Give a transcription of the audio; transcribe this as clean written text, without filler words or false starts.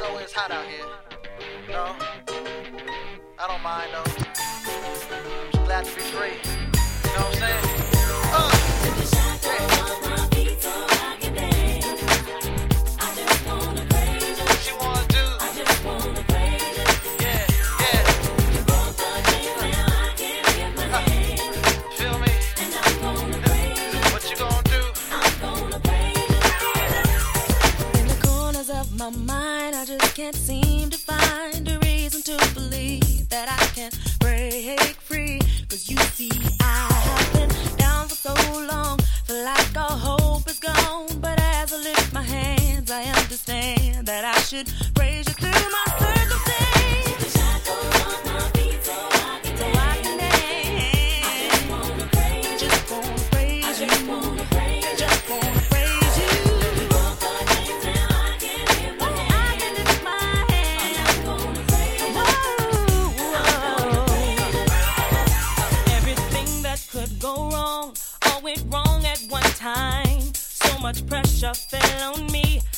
know when it's hot out here. No, I don't mind though. I'm just glad to be free. You know what I'm saying? My mind, I just can't seem to find a reason to believe that I can break free. Cause you see, I have been down for so long, feel like all hope is gone. But as I lift my hands, I understand that I should praise you through my circumstance. Take the shackles off my feet so I can dance. I just wanna praise you. Just wanna praise you. I just wanna praise you. Just wanna praise you. Go wrong, all went wrong at one time. So much pressure fell on me.